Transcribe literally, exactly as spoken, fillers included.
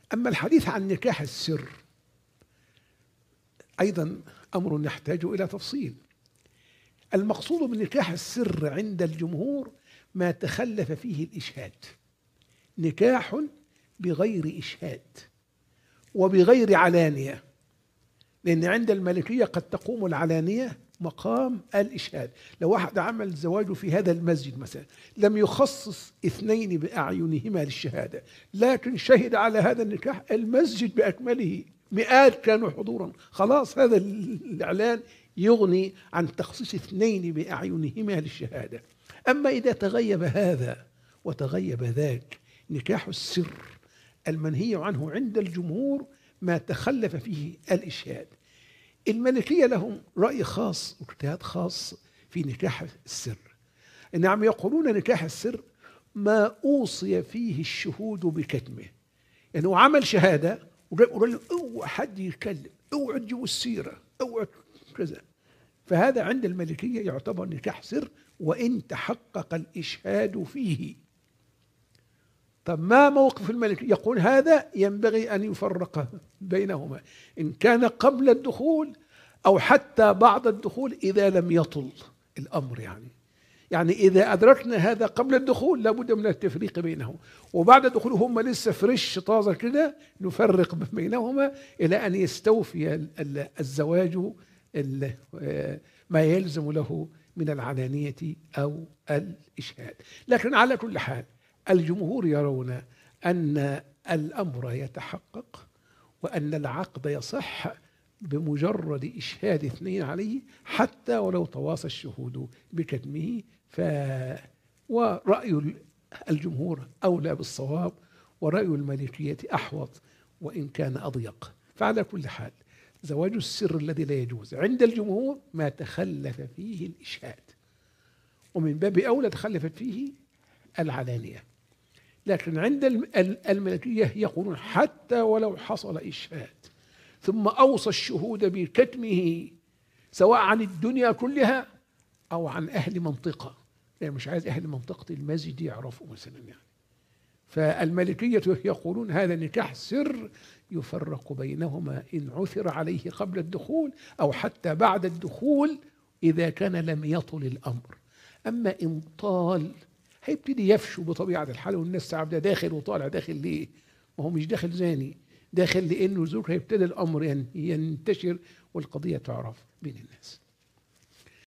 أما الحديث عن نكاح السر أيضا أمر يحتاج إلى تفصيل. المقصود بنكاح السر عند الجمهور ما تخلف فيه الإشهاد، نكاح بغير إشهاد وبغير علانية، لأن عند المالكية قد تقوم العلانية مقام الإشهاد. لو واحد عمل زواجه في هذا المسجد مثلا، لم يخصص اثنين بأعينهما للشهادة، لكن شهد على هذا النكاح المسجد بأكمله، مئات كانوا حضورا، خلاص هذا الإعلان يغني عن تخصيص اثنين بأعينهما للشهادة. أما إذا تغيب هذا وتغيب ذاك، نكاح السر المنهي عنه عند الجمهور ما تخلف فيه الإشهاد. المالكية لهم رأي خاص واجتهاد خاص في نكاح السر. نعم، يقولون نكاح السر ما أوصي فيه الشهود بكتمه، يعني هو عمل شهادة وقال له اوعى حد يتكلم، اوعى تجيبوا السيرة، اوعى كذا، فهذا عند المالكية يعتبر نكاح سر وإن تحقق الإشهاد فيه. طب ما موقف المالكية؟ يقول هذا ينبغي أن يفرق بينهما، إن كان قبل الدخول أو حتى بعد الدخول إذا لم يطل الأمر. يعني يعني إذا أدركنا هذا قبل الدخول لابد من التفريق بينهم، وبعد الدخول هم لسه فريش طازة كده نفرق بينهما إلى أن يستوفي الزواج ما يلزم له من العلانية أو الإشهاد. لكن على كل حال الجمهور يرون أن الأمر يتحقق وأن العقد يصح بمجرد إشهاد اثنين عليه حتى ولو تواصى الشهود بكتمه. ف ورأي الجمهور أولى بالصواب، ورأي المالكية أحوط وإن كان أضيق. فعلى كل حال زواج السر الذي لا يجوز عند الجمهور ما تخلف فيه الإشهاد، ومن باب أولى تخلفت فيه العلانية. لكن عند المالكية يقولون حتى ولو حصل إشهاد ثم أوصى الشهود بكتمه سواء عن الدنيا كلها أو عن أهل منطقة، يعني مش عايز أهل منطقة المسجد يعرفوا مثلا يعني. فالمالكية يقولون هذا نكاح سر يفرق بينهما إن عثر عليه قبل الدخول أو حتى بعد الدخول إذا كان لم يطل الأمر. أما إن طال هيبتدي يفشو بطبيعة الحال، والناس تعب ده داخل وطالع، داخل ليه؟ وهو مش داخل زاني، داخل لأنه زوج، هيبتدي الأمر ينتشر والقضية تعرف بين الناس.